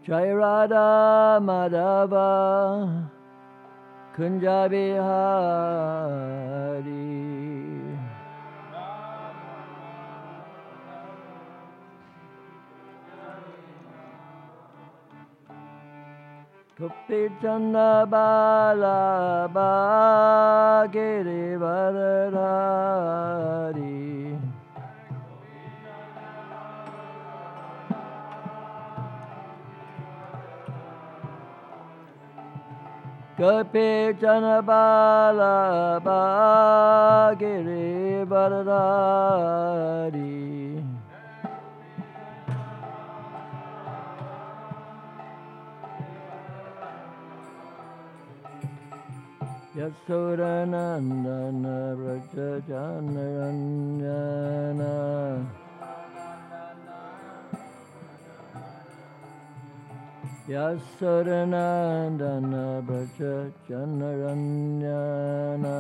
Jai Radha Madhava Kunja Bihari. Gopi Chanda Bala Giri Varadhari. Gopi Chanda Bala Giri Varadhari. Yasodanandana Vraja Janaranjana. Yasodanandana Vraja Janaranjana.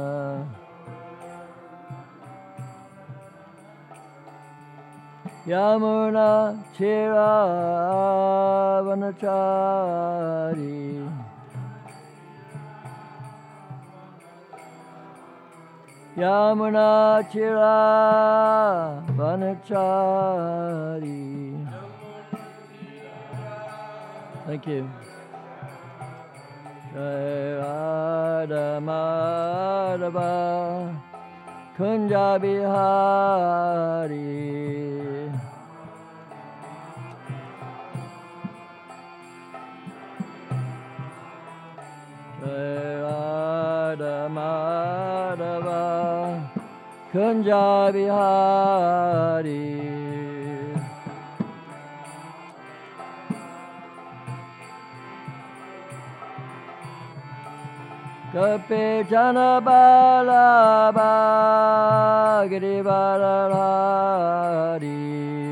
Yamuna Chiravanachari. Yamuna Chiravanachari. Thank you. Jai Radha Madhava Kunja Bihari. Jai Radha Madhava Kunja Bihari. Gopi Jana Bala Giri Varadhari.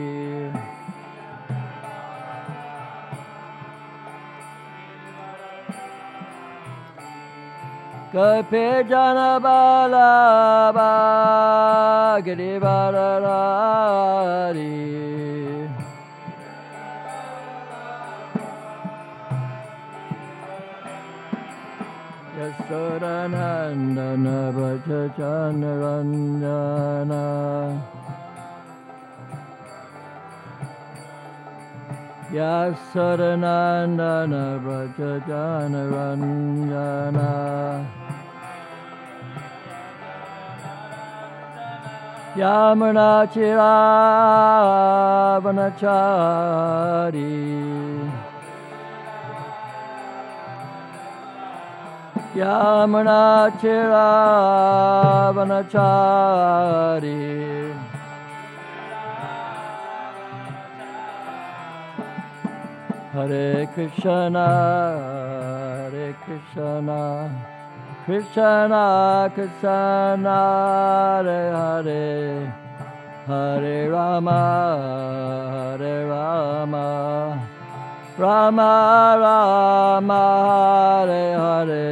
Gopi Jana Bala Giri Varadhari. Yasodanandana Vraja Janaranjana. Yasodanandana Vraja Janaranjana. Yamuna Chiravanachari. Yamuna Chiravanachari. Hare Krishna, Hare Krishna, Krishna Krishna, Hare Hare, Hare Rama, Hare Rama, Rama Rama, Hare Hare.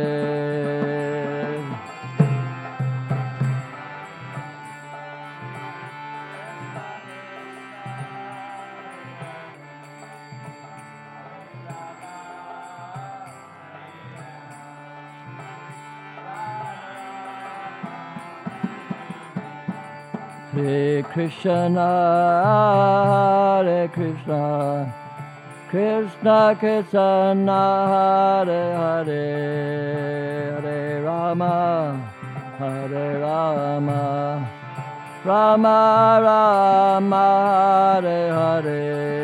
Hare Krishna, Hare Krishna, Krishna Krishna, Hare Hare, Hare Rama, Hare Rama, Rama Rama, Hare Hare.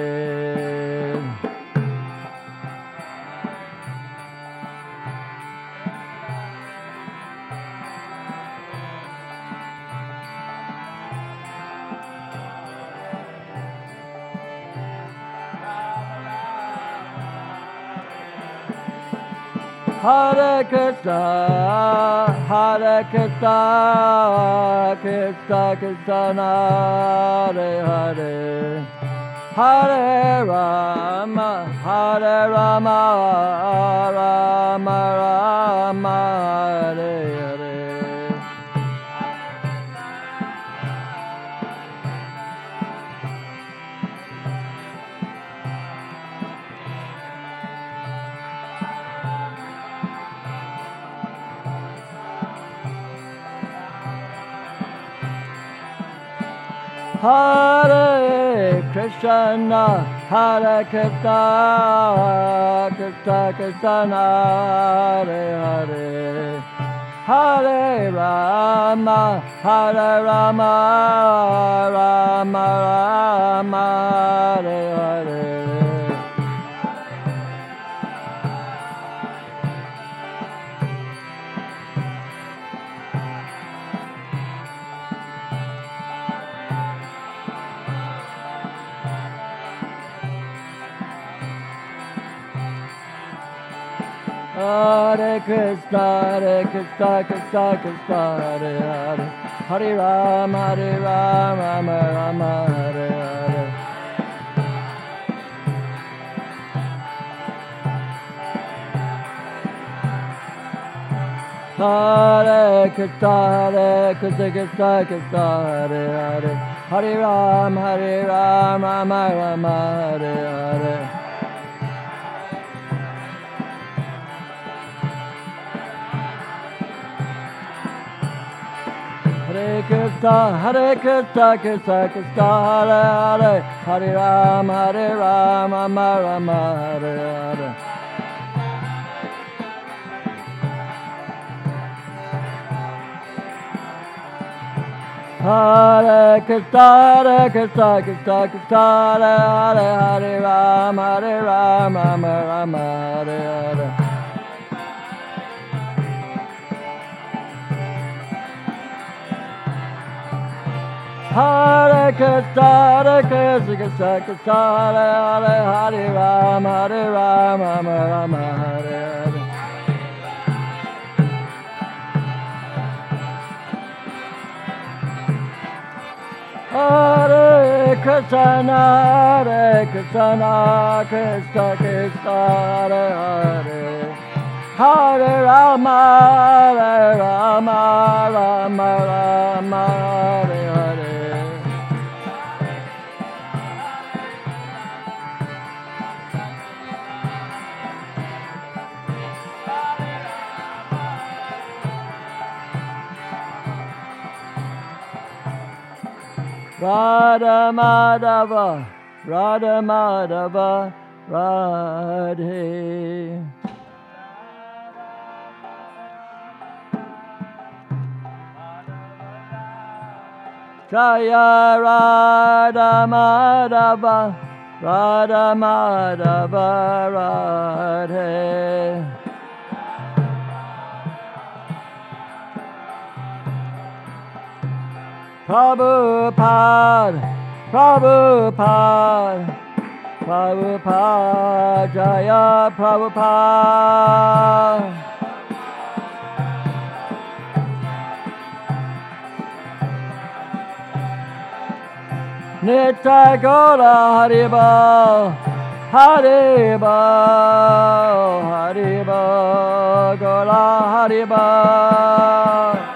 Hare Krishna, Hare Krishna, Krishna Krishna, Hare Hare, Hare Rama, Hare Rama, Rama Rama, Hare Hare. Hare Krishna, Hare Krishna, Krishna Krishna, Hare Hare, Hare Rama, Hare Rama, Rama Rama, Hare Hare. Hare Krishna, Krishna Krishna, Hare Hare, Hare Rama, Rama Rama, Hare Hare. Hare Krishna, Krishna Krishna, Hare Hare, Hare Rama, Rama Rama, Hare Hare. Hare Krishna, Krishna Krishna, Hare Hare, Hare Rama, Rama Rama, Hare Hare. Hare Krishna, Krishna Krishna, Hare Hare, Hare Rama, Rama Rama, Hare Hare. Hare Krishna, Krishna Krishna, Hare Hare, Rama, Rama Hare Hare. Hare Krishna, Krishna Krishna, Hare Hare, Hare Rama, Rama Hare Hare. Radha Madhava, Radha Madhava, Radhe. Jaya Radha Madhava, Radha Madhava, Radhe. Prabhupada, Prabhupada, Prabhupada, Jaya Prabhupada. Nitya Gaura Haribol, Haribol, Haribol, Gaura Haribol.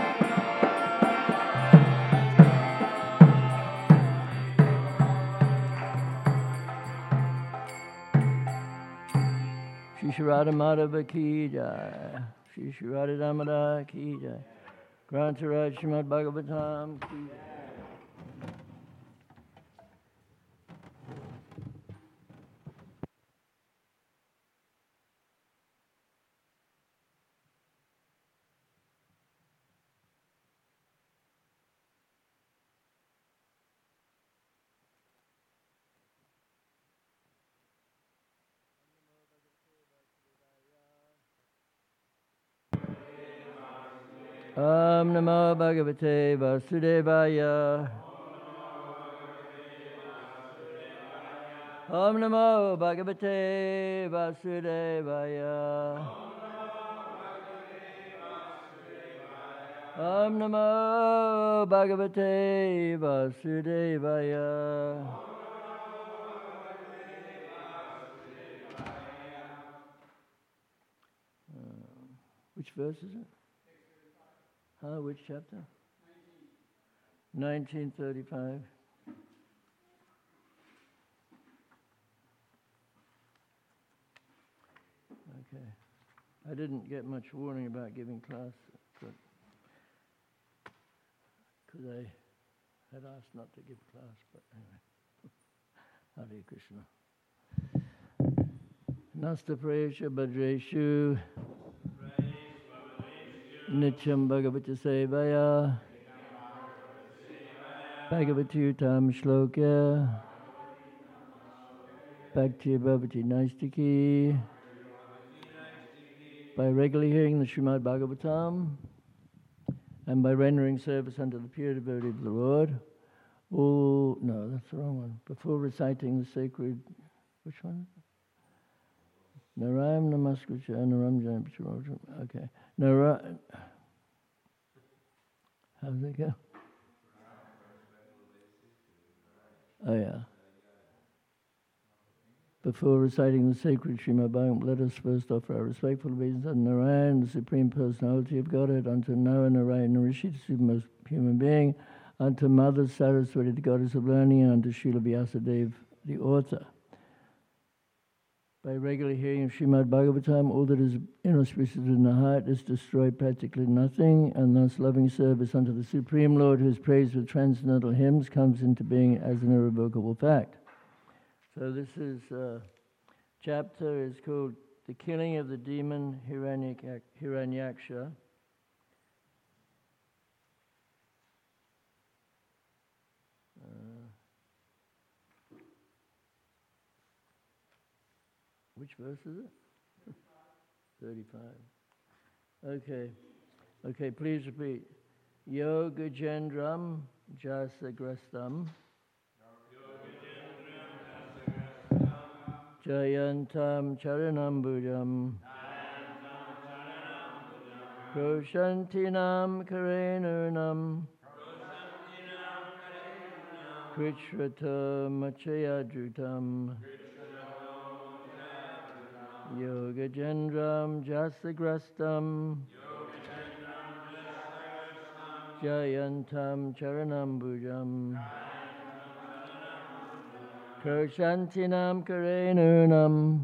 Shri Radha Madhava ki jai, Shri Radha Damodar ki jai, Grantaraj Srimad Bhagavatam ki jai. Om Namo Bhagavate Vasudevaya. Om Namo Bhagavate Vasudevaya. Om Namo Bhagavate Vasudevaya. Which verse is it? Which chapter? 1935. Okay. I didn't get much warning about giving class, but because I had asked not to give class, but anyway. Hare Krishna. Nasta Prayesha Bhadreshu Nityam Bhagavata Sevaya Bhagavati Utam Shloka Bhakti Bhavati Naistiki. By regularly hearing the Srimad Bhagavatam and by rendering service unto the pure devotee of the Lord, no, that's the wrong one. Before reciting the sacred, which one? Narayam Namaskricha Naram Janam. Okay. How does it go? Oh yeah. Before reciting the sacred Srimad Bhagavatam, let us first offer our respectful obeisance unto Narayan, the Supreme Personality of Godhead, unto Nara Narayana Rishi, the Supreme Human Being, unto Mother Saraswati, the Goddess of Learning, and unto Srila Vyasadeva, the author. By regularly hearing of Srimad Bhagavatam, all that is inauspicious in the heart is destroyed practically nothing, and thus loving service unto the Supreme Lord, who is praised with transcendental hymns, comes into being as an irrevocable fact. So this is chapter is called The Killing of the Demon Hiranyaksha. Which verse is it? 35. Okay, please repeat. Yogajendram Jasagrastam Jayantam Charanambujam Kroshantinam Karenunam Krichrata Machayadrutam Yogajendram Jasagrastam Jayantam Charanambujam Kroshantinam Karenunam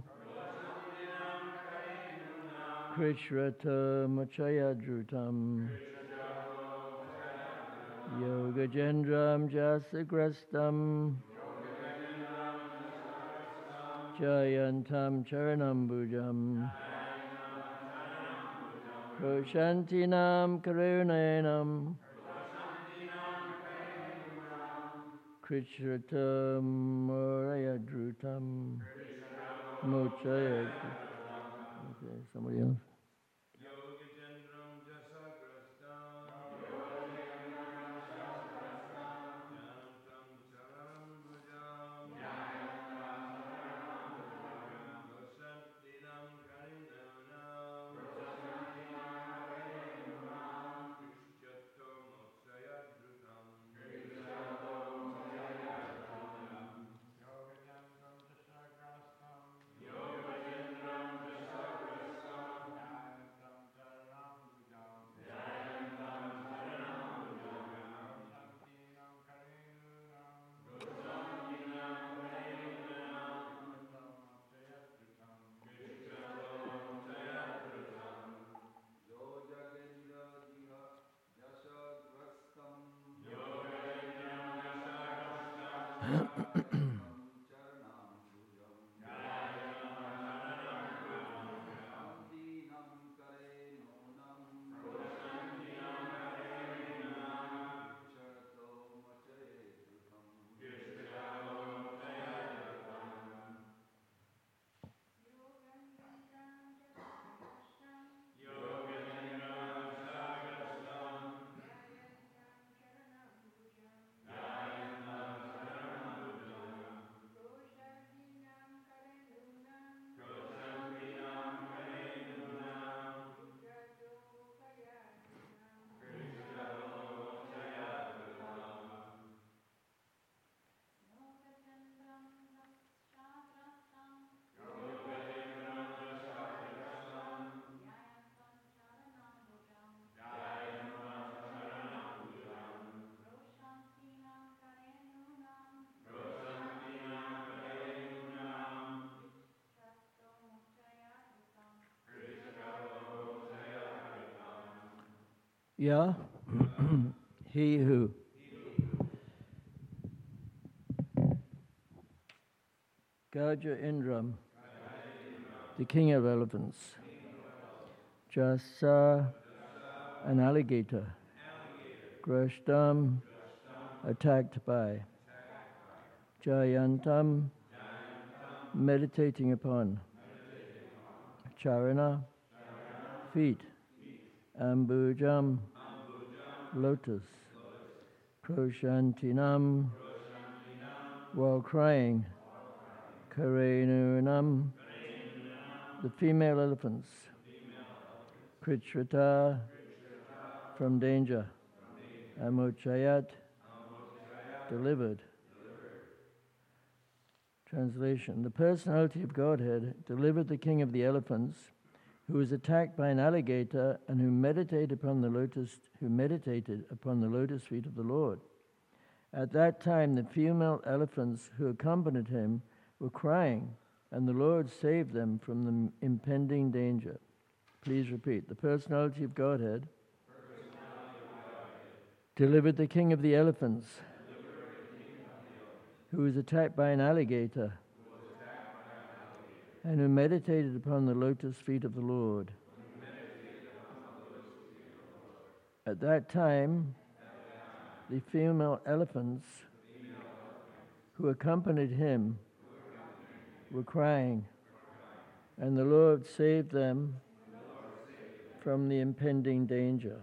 Krishrata Machayadrutam Yogajendram Jasagrastam Jayantam Charanambujam Kroshantinam Karunenam Krishratam Morayadrutam Mochayadrutam. Okay, somebody else. Yeah. He who Gaja Indram, the king of elephants. Jasa, an alligator. Grashtam, attacked by. Jayantam, meditating upon. Charana, feet. Ambujam, lotus. Kroshantinam, while crying. Karenunam, the female elephants. Krichrita, from danger. Amochayat, delivered. Translation: the personality of Godhead delivered the king of the elephants, who was attacked by an alligator and who meditated upon the lotus feet of the Lord. At that time, the female elephants who accompanied him were crying, and the Lord saved them from the impending danger. Please repeat. The personality of Godhead delivered the king of the elephants, who was attacked by an alligator, and who meditated upon the lotus feet of the Lord. At that time, the female elephants who accompanied him were crying, and the Lord saved them from the impending danger.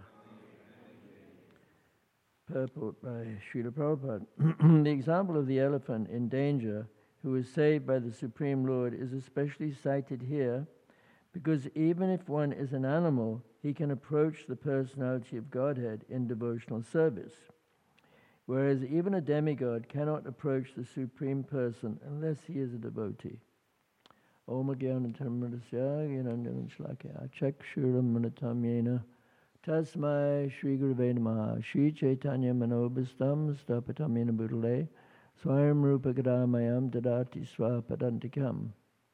Purport by Srila Prabhupada. The example of the elephant in danger who was saved by the Supreme Lord is especially cited here because even if one is an animal, he can approach the personality of Godhead in devotional service, whereas even a demigod cannot approach the Supreme Person unless he is a devotee. Om Gyanam Dharmadasya Gyanandavam Shlakya Chakshuram Manatamyena Tasmai Shri Gurave Namaha Shri Chaitanya Manobhistam Stapatamena Buddhale Swayam Rupa Gadamayam Dadati Swapadantikam.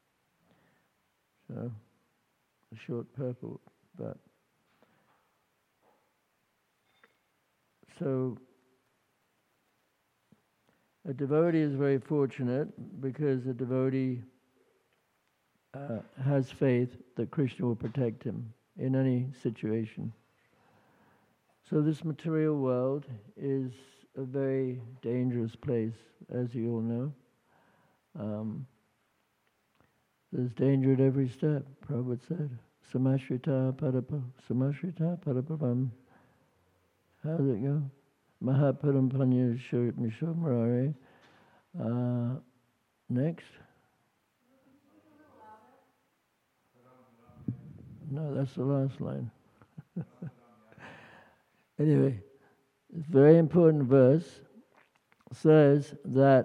So, a short purport, but so a devotee is very fortunate because a devotee has faith that Krishna will protect him in any situation. So this material world is a very dangerous place, as you all know. There's danger at every step, Prabhupada said. Samashrita Paraparam. How does it go? Mahaparam Panya Mishomrare. Next. No, that's the last line. Anyway, this very important verse says that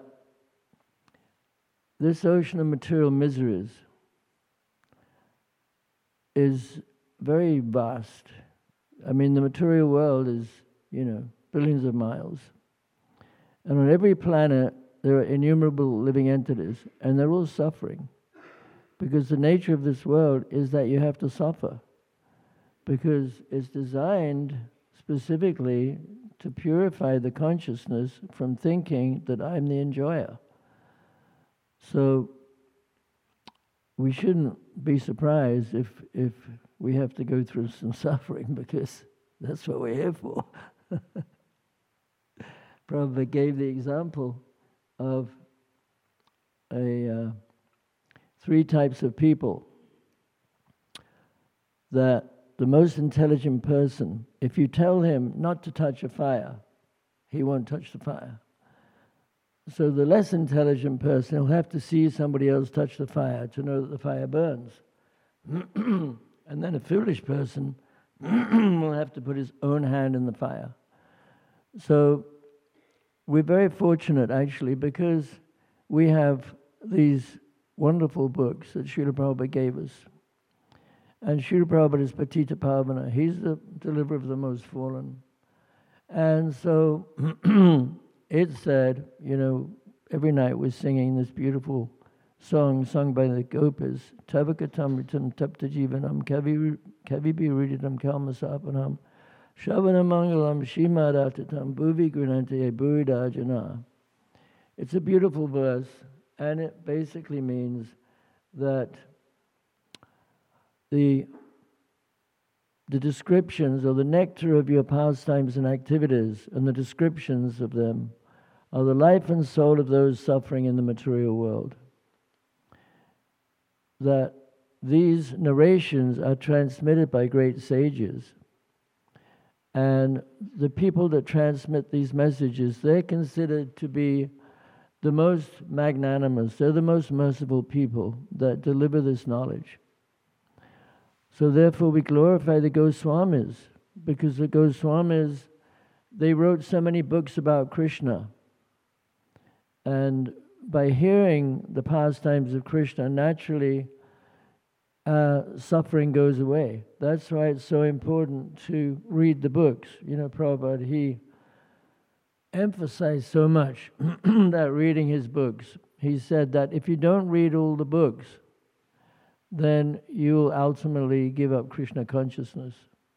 this ocean of material miseries is very vast. I mean, the material world is, billions of miles. And on every planet, there are innumerable living entities, and they're all suffering. Because the nature of this world is that you have to suffer. Because it's designed specifically to purify the consciousness from thinking that I'm the enjoyer. So we shouldn't be surprised if we have to go through some suffering, because that's what we're here for. Prabhupada gave the example of three types of people. That the most intelligent person, if you tell him not to touch a fire, he won't touch the fire. So the less intelligent person will have to see somebody else touch the fire to know that the fire burns. And then a foolish person will have to put his own hand in the fire. So we're very fortunate, actually, because we have these wonderful books that Srila Prabhupada gave us. And Srila Prabhupada is Patita Pavana. He's the deliverer of the most fallen. And so it said, every night we're singing this beautiful song sung by the Gopis, Tavakatamritam Taptajivanam Kavi Biruditam Kalmasapanam Shavana Mangalam Shimadatatam Bhuvi Granante Buridajana. It's a beautiful verse, And it basically means that the descriptions or the nectar of your pastimes and activities and the descriptions of them are the life and soul of those suffering in the material world. That these narrations are transmitted by great sages. And the people that transmit these messages, they're considered to be the most magnanimous. They're the most merciful people that deliver this knowledge. So therefore we glorify the Goswamis, because the Goswamis, they wrote so many books about Krishna. And by hearing the pastimes of Krishna, naturally suffering goes away. That's why it's so important to read the books. You know, Prabhupada, he emphasized so much that reading his books. He said that if you don't read all the books, then you'll ultimately give up Krishna consciousness.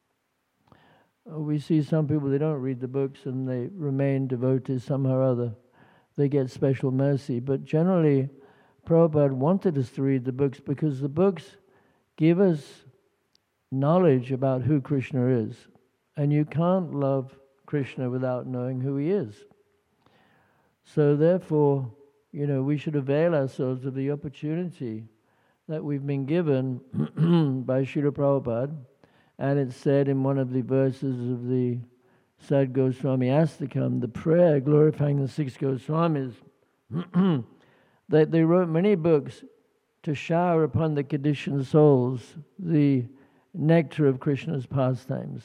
We see some people, they don't read the books and they remain devotees somehow or other. They get special mercy. But generally, Prabhupada wanted us to read the books because the books give us knowledge about who Krishna is. And you can't love Krishna without knowing who he is. So therefore, you know, we should avail ourselves of the opportunity that we've been given by Srila Prabhupada. And it's said in one of the verses of the Sad Goswami Astakam, the prayer glorifying the 6 Goswamis, that they wrote many books to shower upon the conditioned souls the nectar of Krishna's pastimes.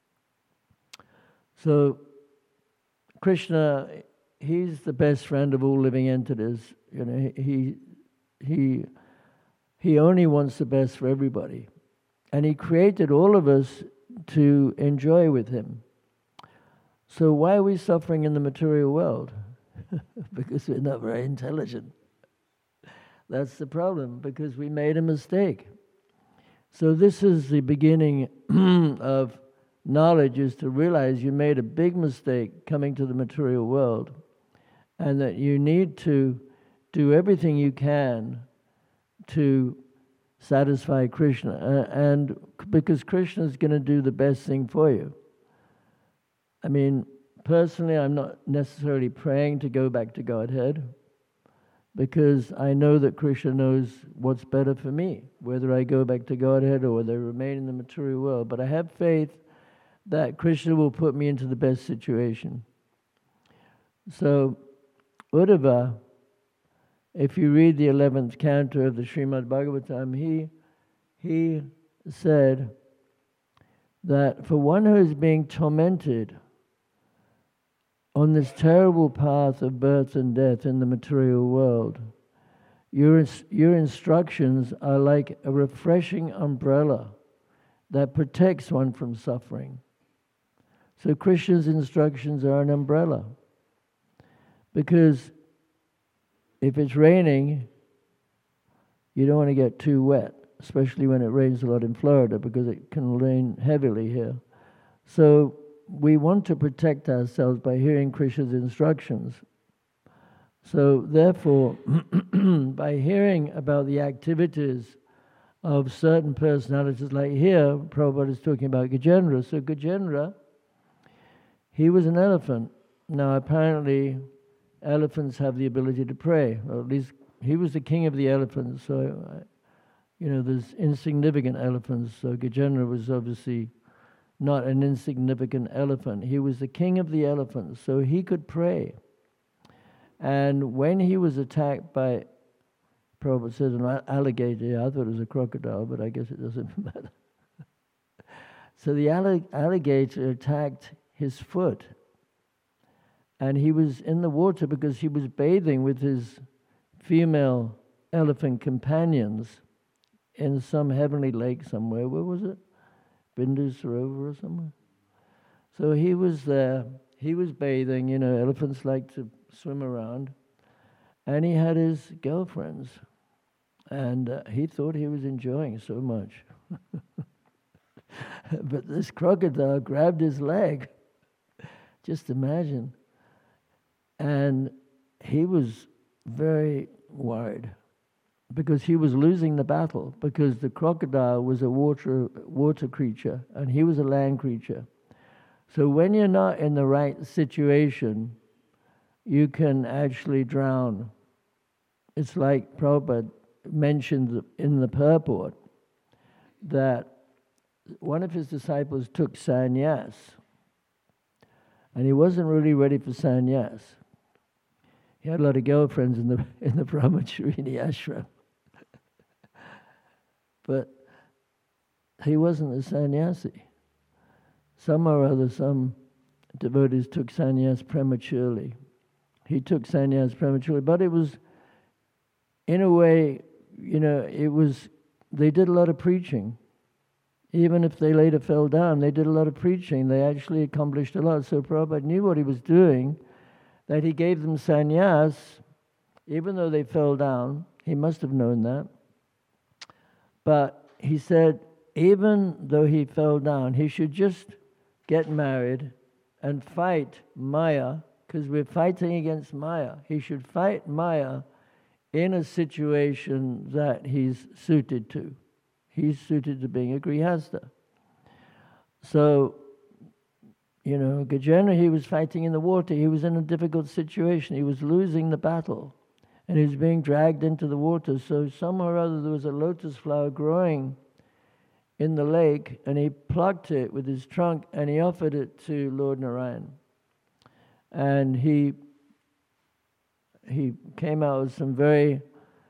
So Krishna, he's the best friend of all living entities. You know, he only wants the best for everybody. And he created all of us to enjoy with him. So why are we suffering in the material world? Because we're not very intelligent. That's the problem, because we made a mistake. So this is the beginning of knowledge, is to realize you made a big mistake coming to the material world, and that you need to do everything you can to satisfy Krishna, and because Krishna is going to do the best thing for you. I mean, personally, I'm not necessarily praying to go back to Godhead, because I know that Krishna knows what's better for me, whether I go back to Godhead or whether I remain in the material world. But I have faith that Krishna will put me into the best situation. So, Uddhava, if you read the 11th canto of the Srimad Bhagavatam, he said that for one who is being tormented on this terrible path of birth and death in the material world, your instructions are like a refreshing umbrella that protects one from suffering. So Krishna's instructions are an umbrella. Because if it's raining, you don't want to get too wet, especially when it rains a lot in Florida, because it can rain heavily here. So we want to protect ourselves by hearing Krishna's instructions. So therefore, by hearing about the activities of certain personalities, like here, Prabhupada is talking about Gajendra. So Gajendra, he was an elephant. Now apparently elephants have the ability to pray, or at least he was the king of the elephants. So, you know, there's insignificant elephants. So Gajendra was obviously not an insignificant elephant. He was the king of the elephants, so he could pray. And when he was attacked by, Prabhupada says, an alligator, I thought it was a crocodile, but I guess it doesn't matter. So the alligator attacked his foot. And he was in the water because he was bathing with his female elephant companions in some heavenly lake somewhere. Where was it? Bindu Sarovar or somewhere? So he was there. He was bathing. You know, elephants like to swim around. And he had his girlfriends. And he thought he was enjoying so much. But this crocodile grabbed his leg. Just imagine. And he was very worried because he was losing the battle, because the crocodile was a water creature and he was a land creature. So when you're not in the right situation, you can actually drown. It's like Prabhupada mentioned in the purport that one of his disciples took sannyas, and he wasn't really ready for sannyas. He had a lot of girlfriends in the Brahmacharini ashram, but he wasn't a sannyasi. Some devotees took sannyas prematurely. He took sannyas prematurely, but it was, in a way, they did a lot of preaching. Even if they later fell down, they did a lot of preaching. They actually accomplished a lot. So Prabhupada knew what he was doing, that he gave them sannyas, even though they fell down. He must have known that. But he said, even though he fell down, he should just get married and fight Maya, because we're fighting against Maya. He should fight Maya in a situation that he's suited to. He's suited to being a grihastha. So, Gajendra, he was fighting in the water. He was in a difficult situation. He was losing the battle, and he was being dragged into the water. So somehow or other there was a lotus flower growing in the lake, and he plucked it with his trunk, and he offered it to Lord Narayan. And he came out with some very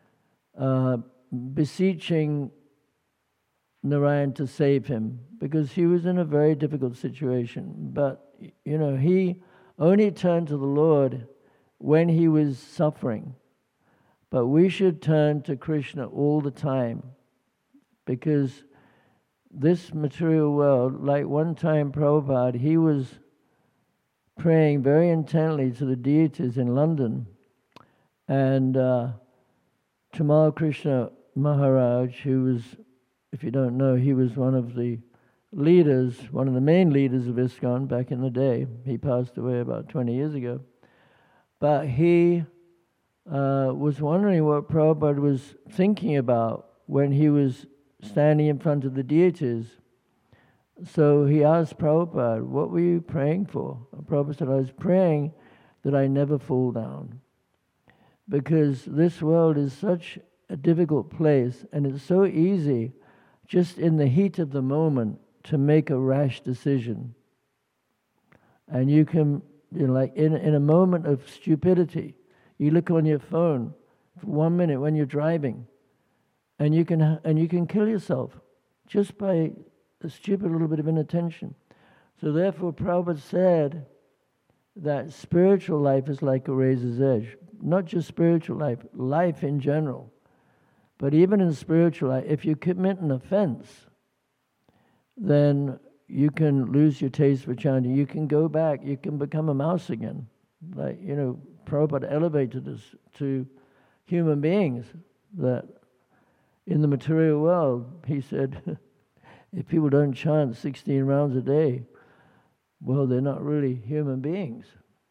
beseeching Narayan to save him, because he was in a very difficult situation. But, he only turned to the Lord when he was suffering. But we should turn to Krishna all the time, because this material world, like one time Prabhupada, he was praying very intently to the deities in London, and Tamal Krishna Maharaj, who was, if you don't know, he was one of the main leaders of ISKCON back in the day. He passed away about 20 years ago. But he was wondering what Prabhupada was thinking about when he was standing in front of the deities. So he asked Prabhupada, what were you praying for? And Prabhupada said, I was praying that I never fall down, because this world is such a difficult place, and it's so easy just in the heat of the moment to make a rash decision. And you can, like in a moment of stupidity, you look on your phone for 1 minute when you're driving, and you can kill yourself just by a stupid little bit of inattention. So therefore Prabhupada said that spiritual life is like a razor's edge. Not just spiritual life, life in general. But even in spiritual life, if you commit an offense, then you can lose your taste for chanting. You can go back, you can become a mouse again. Like, Prabhupada elevated us to human beings, that in the material world, he said, if people don't chant 16 rounds a day, well, they're not really human beings.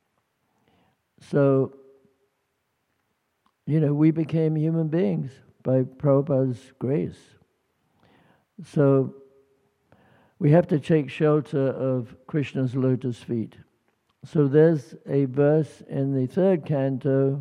So, we became human beings by Prabhupada's grace. So, we have to take shelter of Krishna's lotus feet. So there's a verse in the third canto,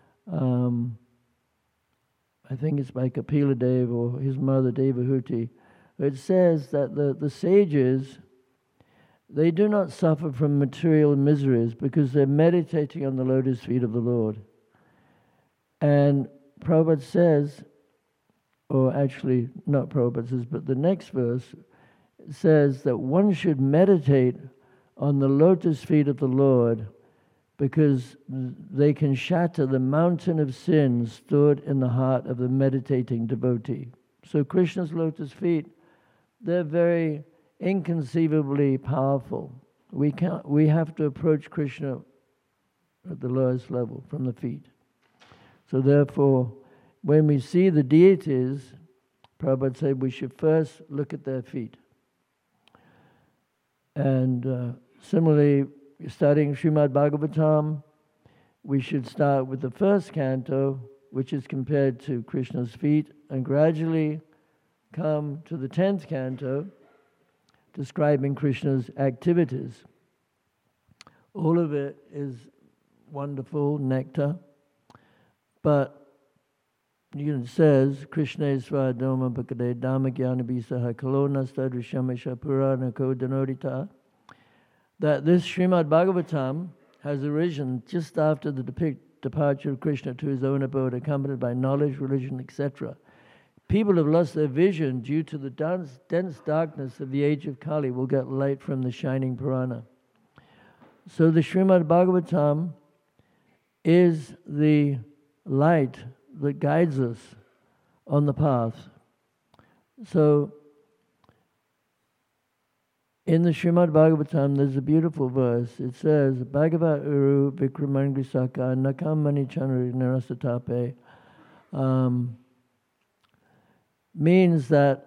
I think it's by Kapila Dev or his mother Devahuti. It says that the sages, they do not suffer from material miseries because they're meditating on the lotus feet of the Lord. And Prabhupada says, or actually not Prabhupada says, but the next verse says that one should meditate on the lotus feet of the Lord, because they can shatter the mountain of sin stored in the heart of the meditating devotee. So Krishna's lotus feet, they're very inconceivably powerful. We have to approach Krishna at the lowest level, from the feet. So therefore, when we see the deities, Prabhupada said we should first look at their feet. And similarly, studying Srimad Bhagavatam, we should start with the first canto, which is compared to Krishna's feet, and gradually come to the 10th canto, describing Krishna's activities. All of it is wonderful, nectar, but it says, Krishna Svadoma Bhakade Dhammagyana Bisaha Kalona Stadrishamesha Purana Kodanodita, that this Srimad Bhagavatam has arisen just after the departure of Krishna to his own abode, accompanied by knowledge, religion, etc. People have lost their vision due to the dense darkness of the age of Kali will get light from the shining Purana. So the Srimad Bhagavatam is the light that guides us on the path. So in the Srimad Bhagavatam, there's a beautiful verse. It says, Bhagavat Uru Vikramangrisaka Nakamani Chanri Narasatape, means that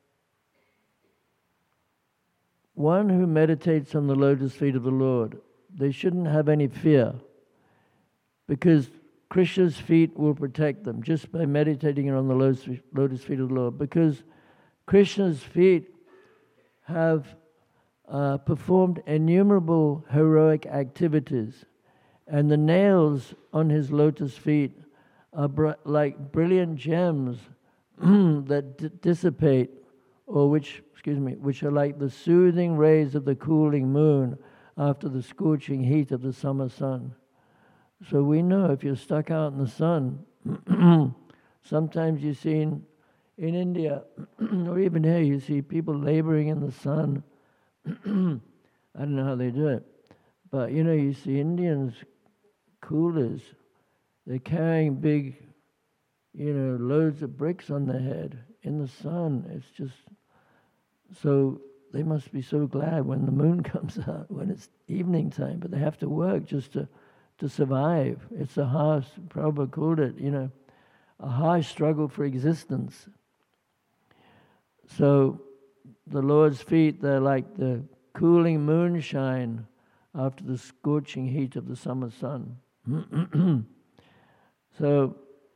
one who meditates on the lotus feet of the Lord, they shouldn't have any fear, because Krishna's feet will protect them just by meditating on the lotus feet of the Lord, because Krishna's feet have performed innumerable heroic activities, and the nails on his lotus feet are like brilliant gems that dissipate, or which are like the soothing rays of the cooling moon after the scorching heat of the summer sun. So we know if you're stuck out in the sun, sometimes you see in India, or even here, you see people laboring in the sun. I don't know how they do it, but you see Indians, coolers, they're carrying big, loads of bricks on their head in the sun. It's just, so they must be so glad when the moon comes out, when it's evening time, but they have to work just to survive. It's a harsh, Prabhupada called it, a harsh struggle for existence. So the Lord's feet, they're like the cooling moonshine after the scorching heat of the summer sun. So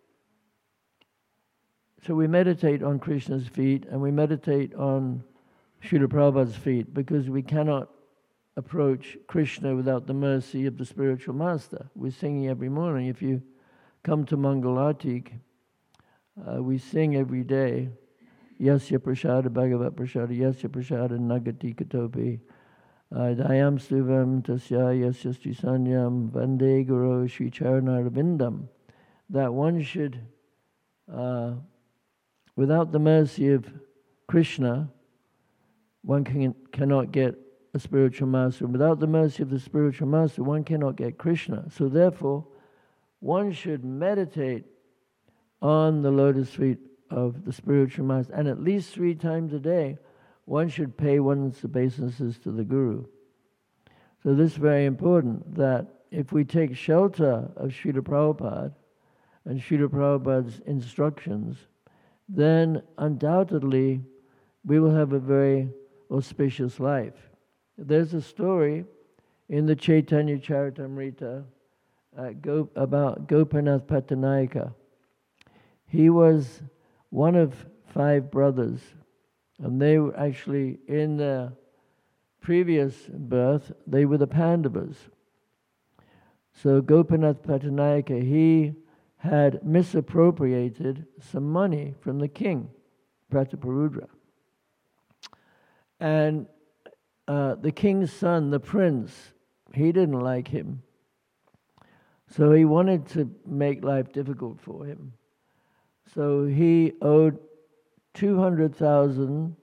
we meditate on Krishna's feet, and we meditate on Srila Prabhupada's feet, because we cannot approach Krishna without the mercy of the spiritual master. We're singing every morning. If you come to Mangal Artik, we sing every day, Yasya Prasada Bhagavat Prasada, Yasya Prasada Nagati Katopi, Dayam Stuvam Tasya Yasya Srisanyam Vande Guru Sri Charanarvindam. That one should, without the mercy of Krishna, one cannot get a spiritual master. Without the mercy of the spiritual master, one cannot get Krishna. So therefore, one should meditate on the lotus feet of the spiritual master, and at least 3 times a day, one should pay one's obeisances to the Guru. So this is very important, that if we take shelter of Srila Prabhupada and Srila Prabhupada's instructions, then undoubtedly we will have a very auspicious life. There's a story in the Chaitanya Charitamrita about Gopinath Pattanayaka. He was one of 5 brothers, and they were actually, in their previous birth, they were the Pandavas. So Gopinath Pattanayaka, he had misappropriated some money from the king, Prataparudra. And the king's son, the prince, he didn't like him. So he wanted to make life difficult for him. So he owed 200,000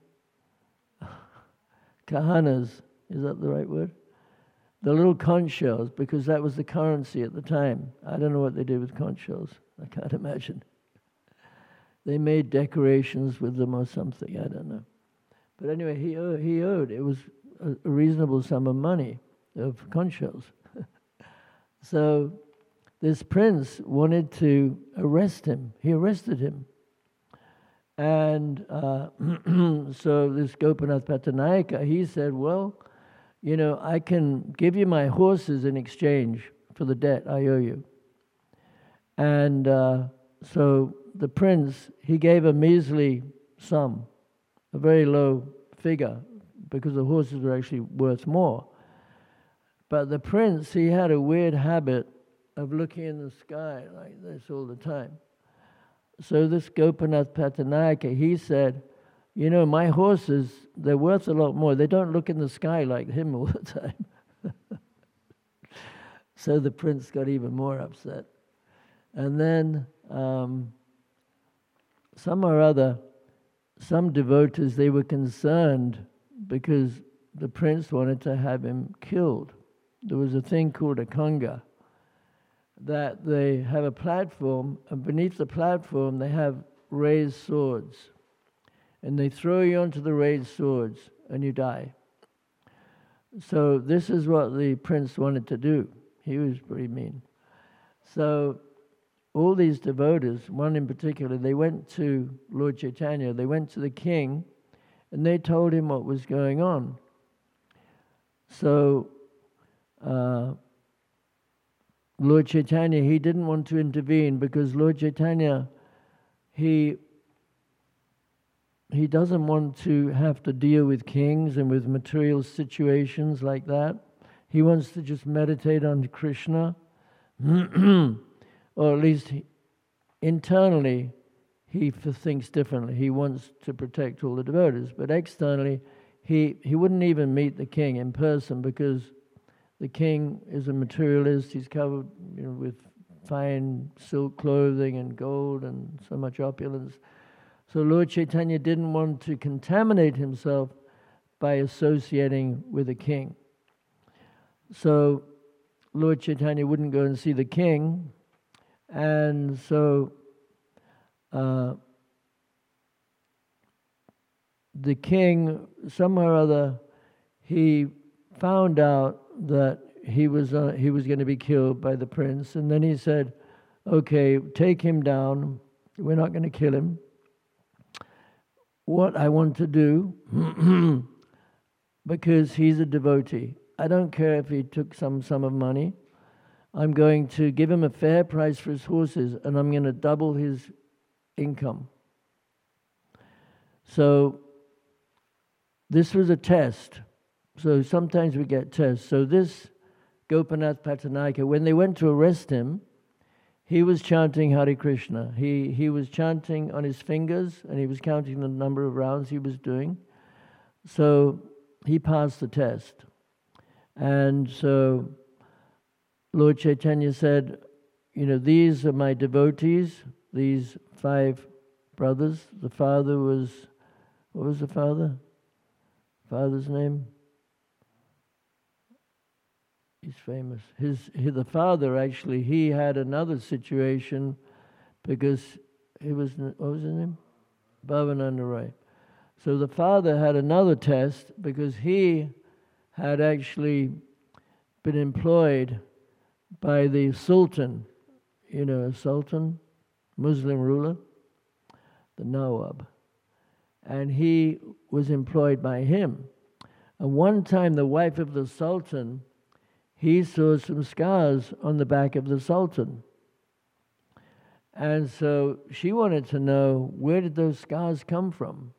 kahanas, is that the right word? The little conch shells, because that was the currency at the time. I don't know what they did with conch shells. I can't imagine. They made decorations with them or something, I don't know. But anyway, he owed. It was a reasonable sum of money, of conch shells. So this prince wanted to arrest him. He arrested him. And so this Gopinath Pattanayaka, he said, well, I can give you my horses in exchange for the debt I owe you. And so the prince, he gave a measly sum, a very low figure, because the horses were actually worth more. But the prince, he had a weird habit of looking in the sky like this all the time. So this Gopinath Pattanayake, he said, you know, my horses, they're worth a lot more. They don't look in the sky like him all the time. So the prince got even more upset. And then some devotees, they were concerned because the prince wanted to have him killed. There was a thing called a kanga, that they have a platform, and beneath the platform they have raised swords. And they throw you onto the raised swords, and you die. So this is what the prince wanted to do. He was pretty mean. So all these devotees, one in particular, they went to Lord Chaitanya, they went to the king, and they told him what was going on. So Lord Chaitanya, he didn't want to intervene because Lord Chaitanya, he doesn't want to have to deal with kings and with material situations like that. He wants to just meditate on Krishna, or at least internally he thinks differently. He wants to protect all the devotees, but externally he wouldn't even meet the king in person because the king is a materialist. He's covered, you know, with fine silk clothing and gold and so much opulence. So Lord Chaitanya didn't want to contaminate himself by associating with a king. So Lord Chaitanya wouldn't go and see the king, and so the king, somehow or other, he found out that he was going to be killed by the prince, and then he said, okay, take him down, we're not going to kill him. What I want to do, because he's a devotee, I don't care if he took some sum of money, I'm going to give him a fair price for his horses, and I'm going to double his income. So this was a test. So sometimes we get tests. So this Gopinath Pattanayake, when they went to arrest him, he was chanting Hare Krishna. He was chanting on his fingers, and he was counting the number of rounds he was doing. So he passed the test. And so Lord Chaitanya said, you know, these are my devotees, these 5 brothers. The father was, what was the father? Father's name? He's famous. The father, actually, he had another situation because he was, what was his name? Bhavananda Roy. So the father had another test because he had actually been employed by the Sultan, you know, a Sultan, Muslim ruler, the Nawab. And he was employed by him. And one time the wife of the Sultan, he saw some scars on the back of the Sultan. And so she wanted to know, where did those scars come from?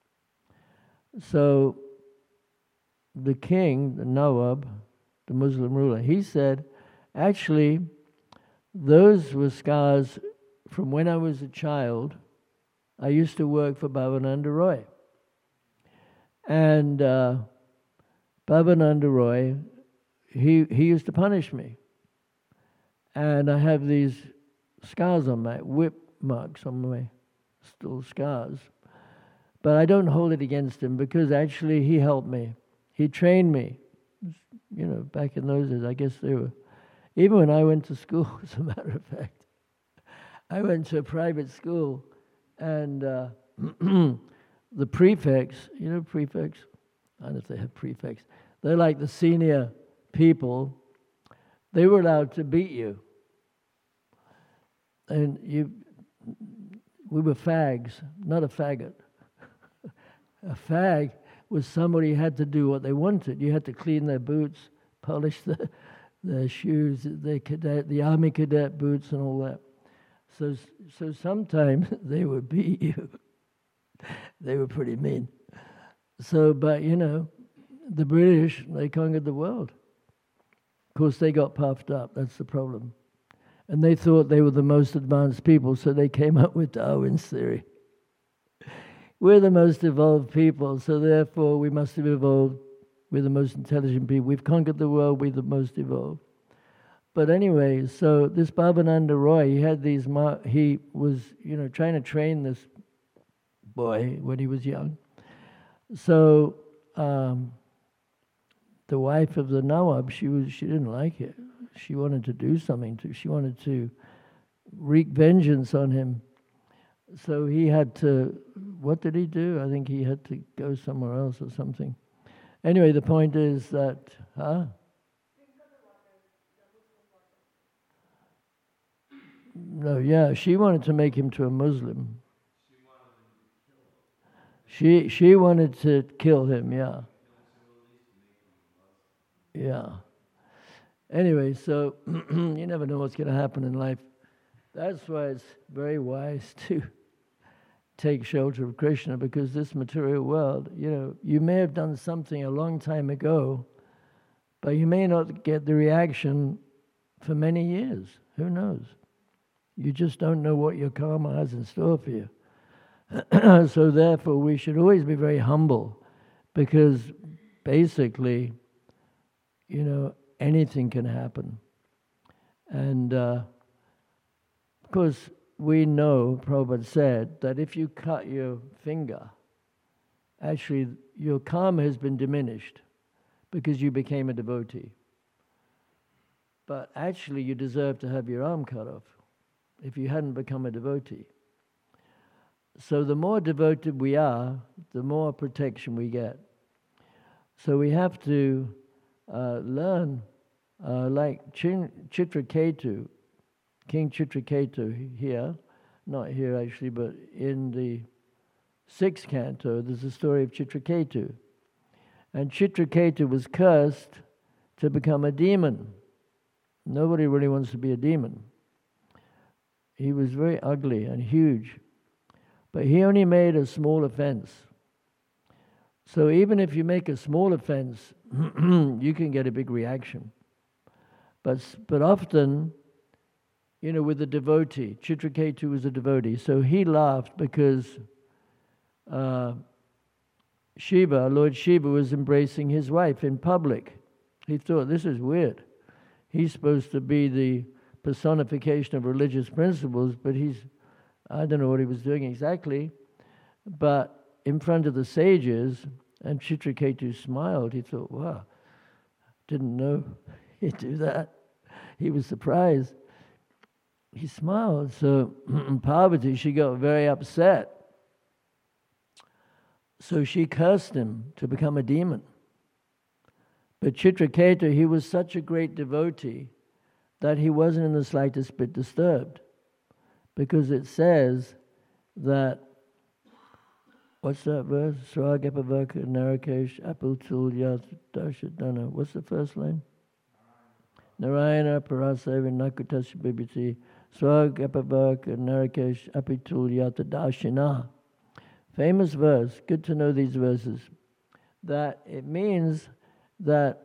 So the king, the Nawab, the Muslim ruler, he said, actually, those were scars from when I was a child. I used to work for Bhavananda Roy. And Bhavananda Roy, he used to punish me. And I have these scars on my whip marks on my still scars. But I don't hold it against him because actually he helped me. He trained me. You know, back in those days, I guess they were. Even when I went to school, as a matter of fact, I went to a private school, and the prefects, you know prefects? I don't know if they have prefects. They're like the senior people. They were allowed to beat you. And we were fags, not a faggot. A fag was somebody who had to do what they wanted. You had to clean their boots, polish their shoes, the army cadet boots and all that. So sometimes they would beat you. They were pretty mean. So, but the British, they conquered the world. Of course, they got puffed up. That's the problem. And they thought they were the most advanced people, so they came up with Darwin's theory. We're the most evolved people, so therefore we must have evolved. We're the most intelligent people. We've conquered the world. We're the most evolved. But anyway, so this Bhavananda Roy, he was, trying to train this boy when he was young. So the wife of the Nawab, she didn't like it. She wanted to do something she wanted to wreak vengeance on him. So he had to, what did he do? I think he had to go somewhere else or something. Anyway, the point is that, No, yeah, she wanted to make him to a Muslim. She wanted to kill him, yeah. Yeah. Anyway, so you never know what's going to happen in life. That's why it's very wise to take shelter of Krishna, because this material world, you may have done something a long time ago, but you may not get the reaction for many years. Who knows? You just don't know what your karma has in store for you. So therefore, we should always be very humble, because basically, anything can happen. And of course, we know, Prabhupada said, that if you cut your finger, actually your karma has been diminished because you became a devotee. But actually you deserve to have your arm cut off if you hadn't become a devotee. So the more devoted we are, the more protection we get. So we have to learn, like Chitraketu, King Chitraketu here, not here actually, but in the 6th canto, there's a story of Chitraketu. And Chitraketu was cursed to become a demon. Nobody really wants to be a demon. He was very ugly and huge, but he only made a small offense. So even if you make a small offense, you can get a big reaction. But often, with the devotee, Chitraketu was a devotee, so he laughed because Shiva, Lord Shiva, was embracing his wife in public. He thought, this is weird. He's supposed to be the personification of religious principles, but I don't know what he was doing exactly, but in front of the sages, and Chitraketu smiled. He thought, wow, didn't know he'd do that. He was surprised. He smiled. So Parvati, she got very upset. So she cursed him to become a demon. But Chitraketu, he was such a great devotee that he wasn't in the slightest bit disturbed. Because it says that, what's that verse? Swagapavaka Narakesh Apultul Yatashadana. What's the first line? Narayana Parasaiva Nakutasya Bibiti Swagapavaka Narakesh Apitul Yatadashina. Famous verse. Good to know these verses. That it means that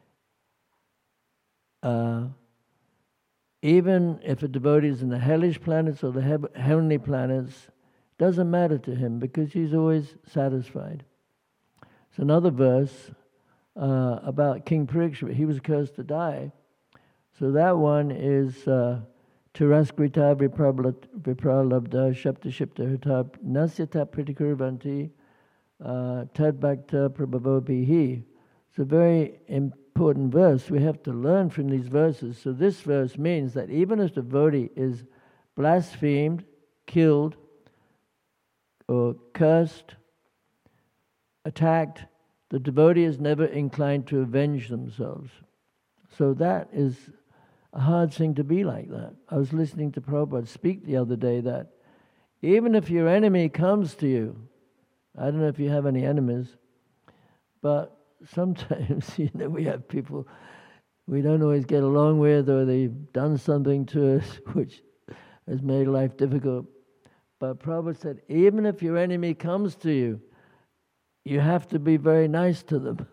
even if a devotee is in the hellish planets or the heavenly planets, doesn't matter to him because he's always satisfied. It's another verse about King Parikshit. He was cursed to die. So that one is Turaskrita Vipralabda Shapta Shipta Hita Nasyata Pritikurvanti Tad Bhakta Prabhavopihi. It's a very important verse. We have to learn from these verses. So this verse means that even if the devotee is blasphemed, killed, or cursed, attacked, the devotee is never inclined to avenge themselves. So that is a hard thing to be like that. I was listening to Prabhupada speak the other day that even if your enemy comes to you, I don't know if you have any enemies, but sometimes, we have people we don't always get along with, or they've done something to us which has made life difficult. But Prabhupada said, even if your enemy comes to you, you have to be very nice to them.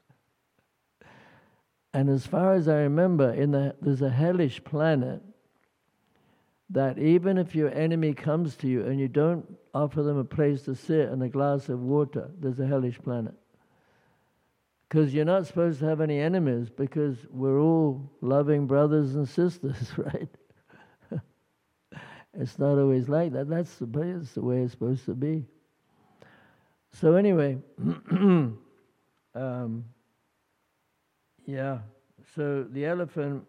And as far as I remember, there's a hellish planet that even if your enemy comes to you and you don't offer them a place to sit and a glass of water, there's a hellish planet. Because you're not supposed to have any enemies, because we're all loving brothers and sisters, right? It's not always like that. That's the way it's supposed to be. So anyway, yeah. So the elephant,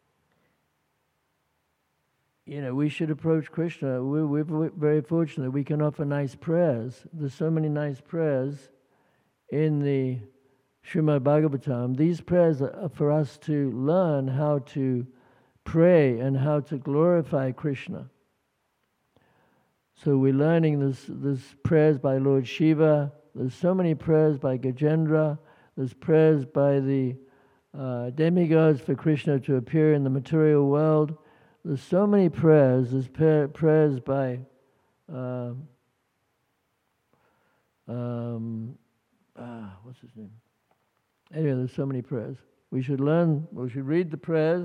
we should approach Krishna. We're very fortunate. We can offer nice prayers. There's so many nice prayers in the Srimad Bhagavatam. These prayers are for us to learn how to pray and how to glorify Krishna. So we're learning this prayers by Lord Shiva. There's so many prayers by Gajendra. There's prayers by the demigods for Krishna to appear in the material world. There's so many prayers. There's prayers by what's his name? Anyway, there's so many prayers. We should read the prayers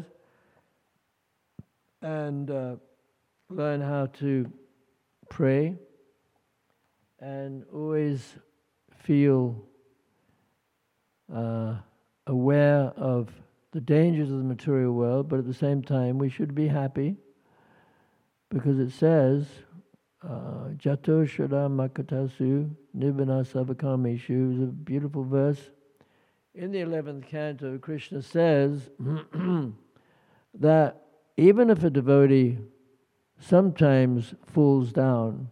and learn how to pray, and always feel aware of the dangers of the material world, but at the same time we should be happy, because it says Jato Shada Makatasu Nibbana Savakameshu is a beautiful verse. In the 11th canto, Krishna says that even if a devotee sometimes falls down,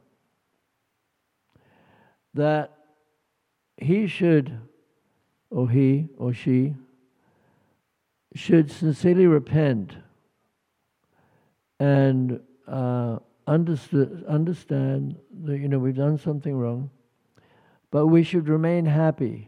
that he should, or he or she, should sincerely repent and understand that we've done something wrong, but we should remain happy.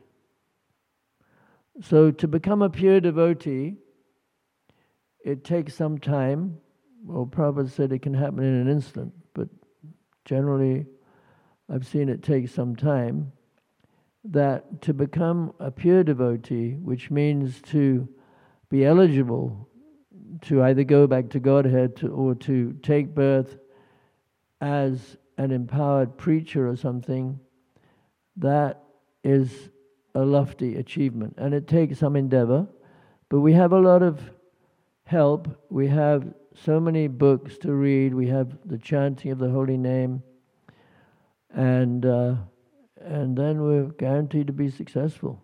So to become a pure devotee, it takes some time. Well, Prabhupada said it can happen in an instant, but generally I've seen it take some time. That to become a pure devotee, which means to be eligible to either go back to Godhead or to take birth as an empowered preacher or something, that is a lofty achievement. And it takes some endeavor, but we have a lot of help. We have so many books to read. We have the chanting of the holy name, and then we're guaranteed to be successful.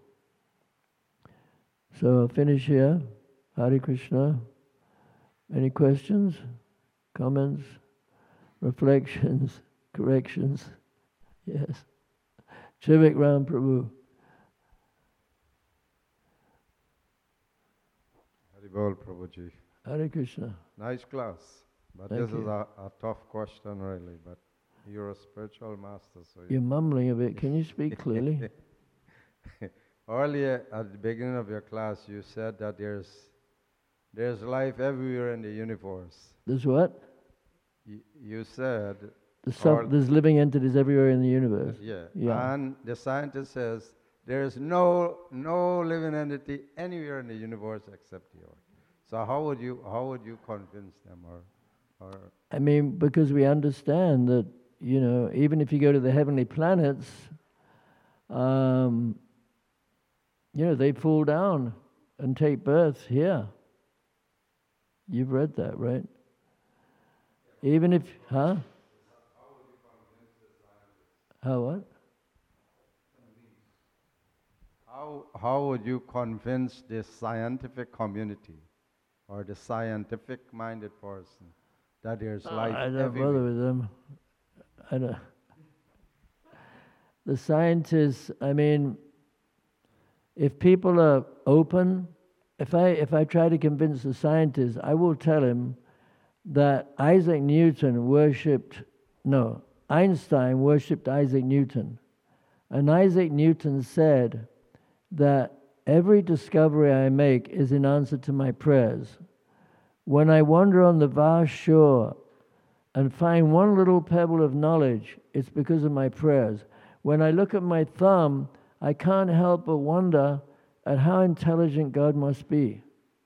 So I'll finish here. Hare Krishna. Any questions, comments, reflections, corrections? Yes. Trivik Ram Prabhu. Haribol Prabhuji. Hare Krishna. Nice class, but Thank this you. is a tough question really, but you're a spiritual master, so You're mumbling a bit. Can you speak clearly? Earlier at the beginning of your class you said that there's life everywhere in the universe. There's what? You said There's living entities everywhere in the universe. Yeah. And the scientist says there's no living entity anywhere in the universe except yours. So how would you convince them, or? I mean, because we understand that even if you go to the heavenly planets, they fall down and take birth here. You've read that, right? Even if, huh? How what? How would you convince the scientific community or the scientific-minded person that there's life I don't everywhere? bother with them. I don't. The scientists, I mean, if people are open, if I try to convince the scientist, I will tell him that Einstein worshipped Isaac Newton. And Isaac Newton said that every discovery I make is in answer to my prayers. When I wander on the vast shore and find one little pebble of knowledge, it's because of my prayers. When I look at my thumb, I can't help but wonder at how intelligent God must be.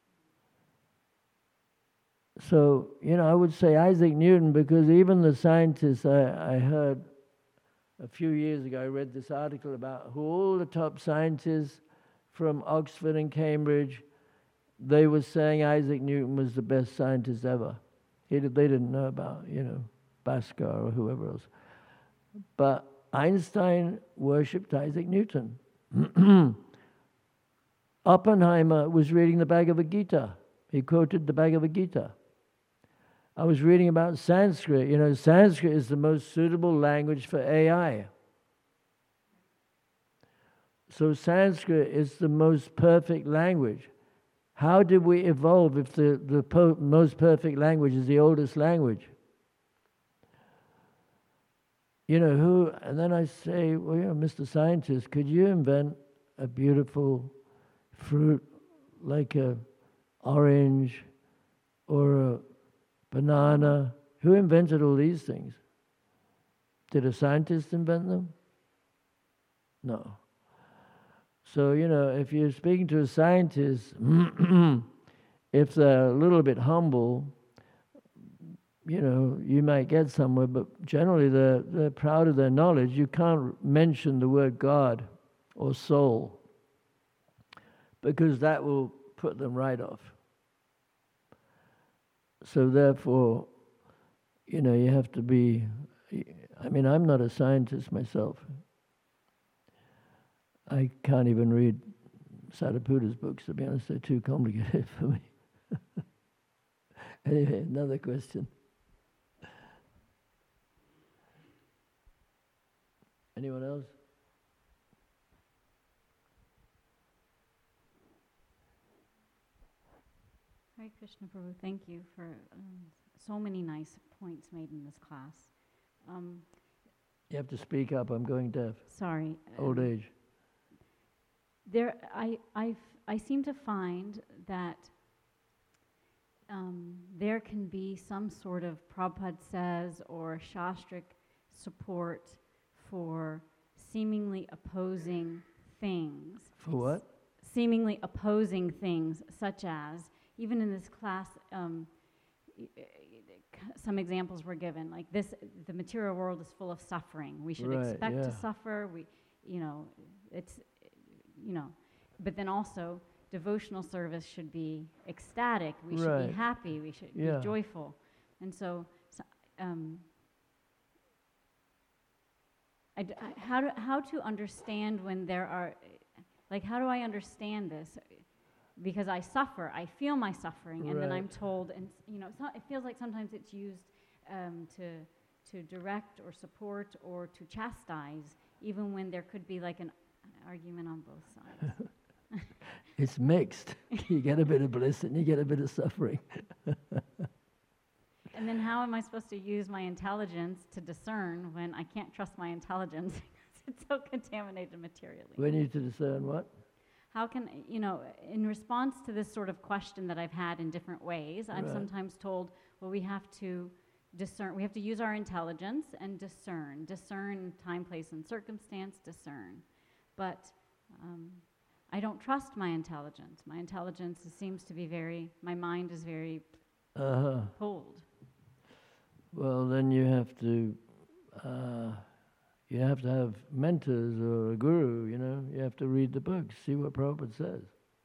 So, I would say Isaac Newton, because even the scientists, I heard a few years ago, I read this article about who all the top scientists from Oxford and Cambridge, they were saying Isaac Newton was the best scientist ever. They didn't know about, Bhaskar or whoever else. But Einstein worshipped Isaac Newton. Oppenheimer was reading the Bhagavad Gita. He quoted the Bhagavad Gita. I was reading about Sanskrit. Sanskrit is the most suitable language for AI. So Sanskrit is the most perfect language. How did we evolve if the most perfect language is the oldest language? And then I say, well, Mr. Scientist, could you invent a beautiful fruit like a orange or a banana? Who invented all these things? Did a scientist invent them? No. So, if you're speaking to a scientist, if they're a little bit humble, you might get somewhere, but generally they're proud of their knowledge. You can't mention the word God or soul, because that will put them right off. So therefore, you have to be, I'm not a scientist myself. I can't even read Sariputta's books, to be honest. They're too complicated for me. Anyway, another question. Anyone else? Hare Krishna Prabhu, thank you for so many nice points made in this class. You have to speak up. I'm going deaf. Sorry. Old age. I seem to find that there can be some sort of Prabhupada says or Shastric support for seemingly opposing things. For what? Seemingly opposing things, such as, even in this class, some examples were given, like this: the material world is full of suffering. We should expect to suffer. But then also, devotional service should be ecstatic. We should be happy. We should be joyful. And so how to understand when there are, how do I understand this? Because I suffer, I feel my suffering, and then I'm told, and it feels like sometimes it's used to direct or support or to chastise, even when there could be like an argument on both sides. It's mixed. You get a bit of bliss and you get a bit of suffering. And then how am I supposed to use my intelligence to discern when I can't trust my intelligence because it's so contaminated materially? We need to discern what? How can, in response to this sort of question that I've had in different ways, I'm sometimes told, well, we have to discern, we have to use our intelligence and discern time, place, and circumstance, discern. But I don't trust my intelligence. My intelligence seems to be my mind is very cold. Well, then you have to have mentors or a guru, You have to read the books, see what Prabhupada says.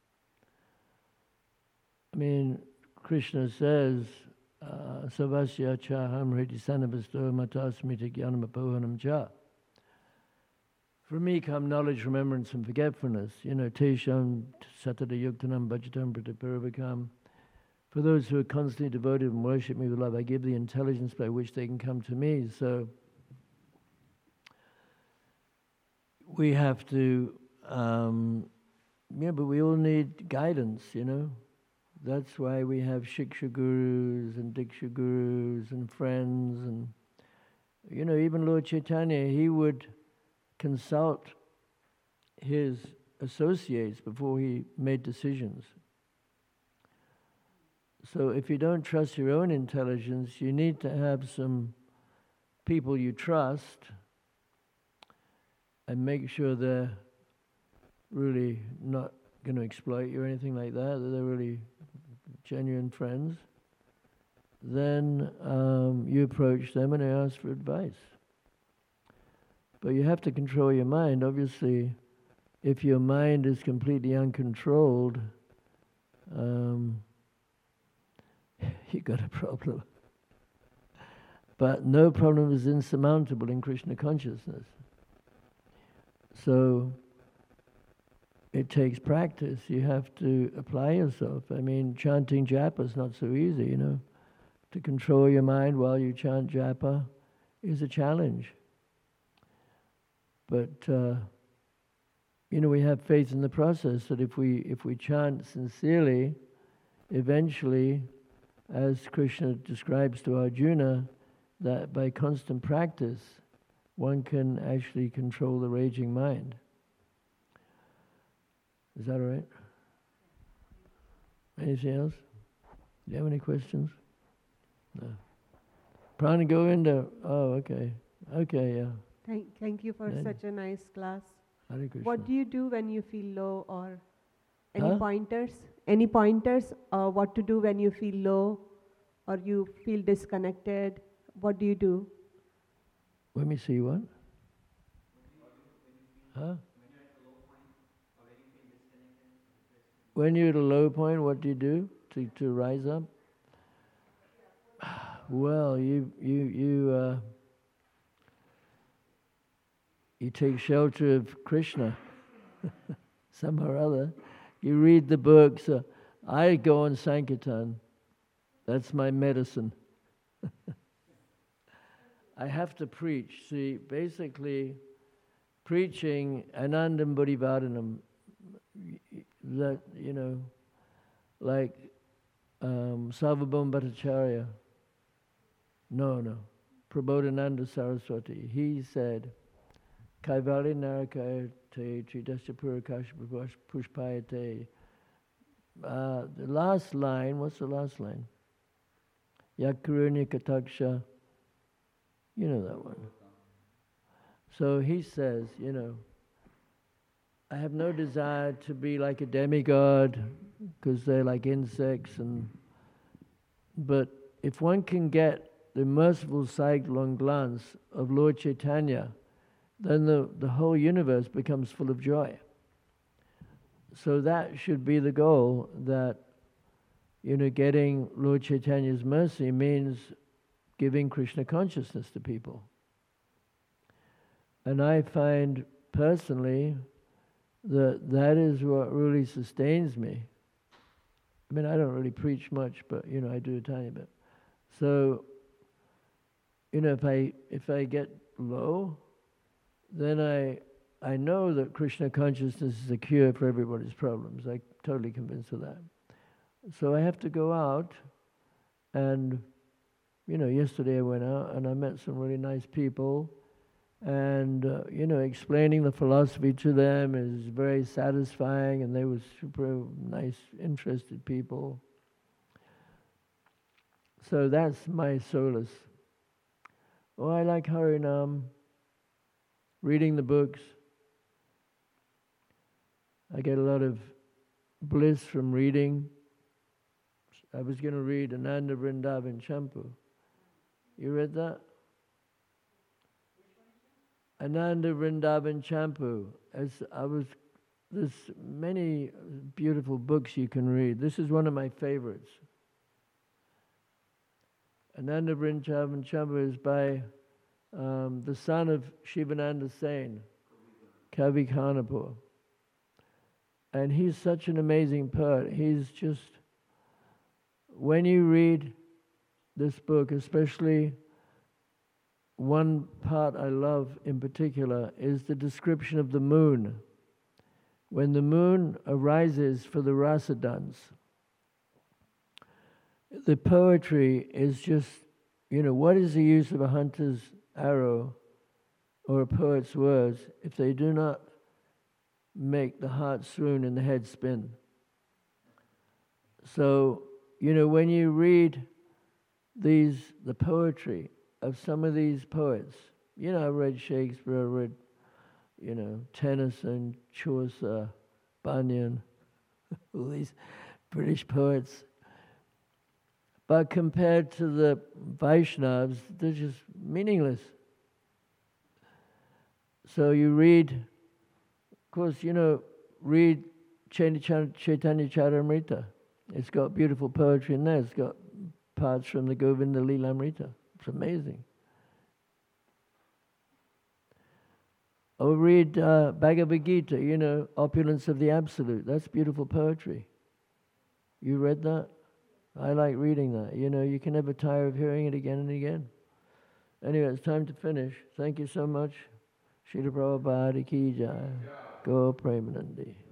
Krishna says, Savasya chaham hriti sanavasto matasmita jnanamapohanam cha. From me come knowledge, remembrance, and forgetfulness. Tesham satada yuktanam bhajatam pratipurvakam. For those who are constantly devoted and worship me with love, I give the intelligence by which they can come to me. So we have to, but we all need guidance, That's why we have Shiksha Gurus and Diksha Gurus and friends. And, even Lord Chaitanya, he would consult his associates before he made decisions. So if you don't trust your own intelligence, you need to have some people you trust and make sure they're really not going to exploit you or anything like that they're really genuine friends. Then you approach them and ask for advice. But you have to control your mind. Obviously, if your mind is completely uncontrolled, you got a problem. But no problem is insurmountable in Krishna consciousness. So it takes practice. You have to apply yourself. I mean, chanting japa is not so easy, you know. To control your mind while you chant japa is a challenge. But you know, we have faith in the process that if we chant sincerely, eventually, as Krishna describes to Arjuna, that by constant practice, one can actually control the raging mind. Is that all right? Anything else? Do you have any questions? No. Prana Govinda. Oh, okay. Okay, yeah. Thank you for Then- such a nice class. Hare Krishna. What do you do when you feel low, or any Huh? pointers? Any pointers what to do when you feel low or you feel disconnected? What do you do? Let me see one. Huh? When you're at a low point, what do you do to rise up? Well, you take shelter of Krishna, somehow or other. You read the books. I go on Sankirtan. That's my medicine. I have to preach. See, basically, preaching Anandam Buddhivardhanam, that, you know, like Sarvabhauma Bhattacharya. No. Prabodhananda Saraswati. He said, Kaivalya Narakaya Te Tridasya Purakasha Pushpaya Te. The last line, what's the last line? Yakaruni Kataksha. You know that one. So he says, you know, I have no desire to be like a demigod because they're like insects, but if one can get the merciful sidelong glance of Lord Chaitanya, then the whole universe becomes full of joy. So that should be the goal, that, you know, getting Lord Chaitanya's mercy means giving Krishna consciousness to people. And I find personally that is what really sustains me. I mean, I don't really preach much, but, you know, I do a tiny bit. So, you know, if I get low, then I know that Krishna consciousness is a cure for everybody's problems. I'm totally convinced of that. So I have to go out, and, you know, yesterday I went out and I met some really nice people, and, you know, explaining the philosophy to them is very satisfying, and they were super nice, interested people. So that's my solace. Oh, I like Harinam, reading the books. I get a lot of bliss from reading. I was going to read Ananda Vrindavan Champu. You read that? Ananda Vrindavan Champu. There's many beautiful books you can read. This is one of my favorites. Ananda Vrindavan Champu is by the son of Shivananda Sen, Kavi Khanapur. And he's such an amazing poet. He's just, when you read this book, especially one part I love in particular is the description of the moon. When the moon arises for the rasa dance, the poetry is just, you know, what is the use of a hunter's arrow or a poet's words if they do not make the heart swoon and the head spin. So, you know, when you read the poetry of some of these poets, you know, I read Shakespeare, I read, you know, Tennyson, Chaucer, Bunyan, all these British poets. But compared to the Vaishnavas, they're just meaningless. So you read, of course, you know, read Chaitanya Charitamrita. It's got beautiful poetry in there. It's got parts from the Govinda Lilamrita. It's amazing. Or read Bhagavad Gita, you know, Opulence of the Absolute. That's beautiful poetry. You read that? I like reading that. You know, you can never tire of hearing it again and again. Anyway, it's time to finish. Thank you so much. Srila Prabhupada Ki Jai. Go Premanandi.